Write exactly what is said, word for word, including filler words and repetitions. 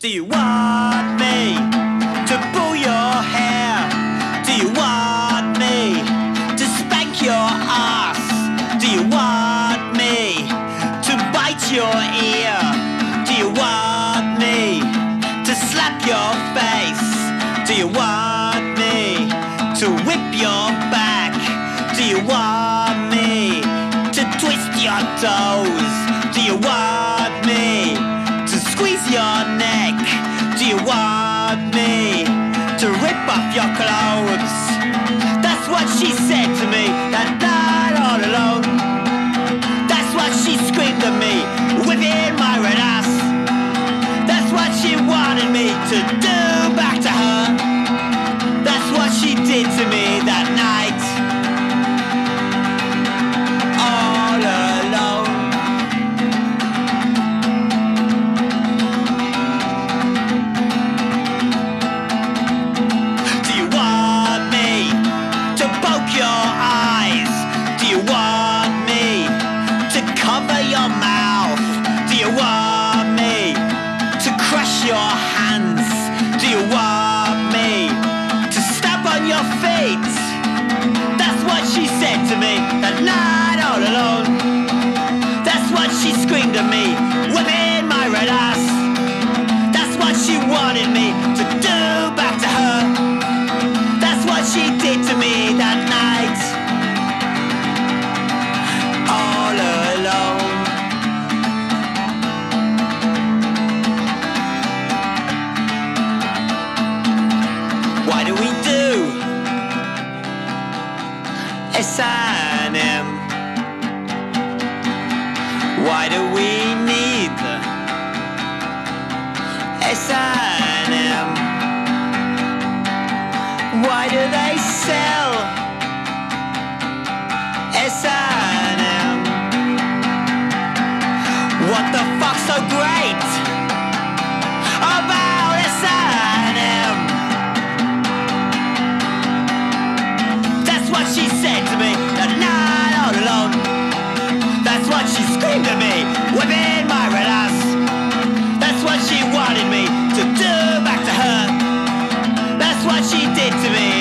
Do you want me to pull your hair? Do you want me to spank your ass? Do you want me to bite your ear? Do you want me to slap your face? Do you want me to whip your back? Do you want me to twist your toes? Do you want me to squeeze your neck? Do you want me to rip off your clothes? That's what she said to me that night all alone. That's what she screamed at me, whipping my red ass. That's what she wanted me to do back to her. That's what she did to me that night. All alone. Do you want me to poke your eyes? Do you want me to cover your mouth? Do you want me to crush your hands? Do you want me to stamp on your feet? That's what she said to me that night all alone. That's what she screamed at me, whipping my red ass. That's what she wanted me to do back to her. That's what she did to me that night. All alone. Why do we do S and M? Why do we need the S and M? Why do they sell S and M? What the fuck's so great about S and M? That's what she said to me that night all alone. That's what she screamed at me, whipping my red ass. That's what she wanted me to do back to her. That's what she did to me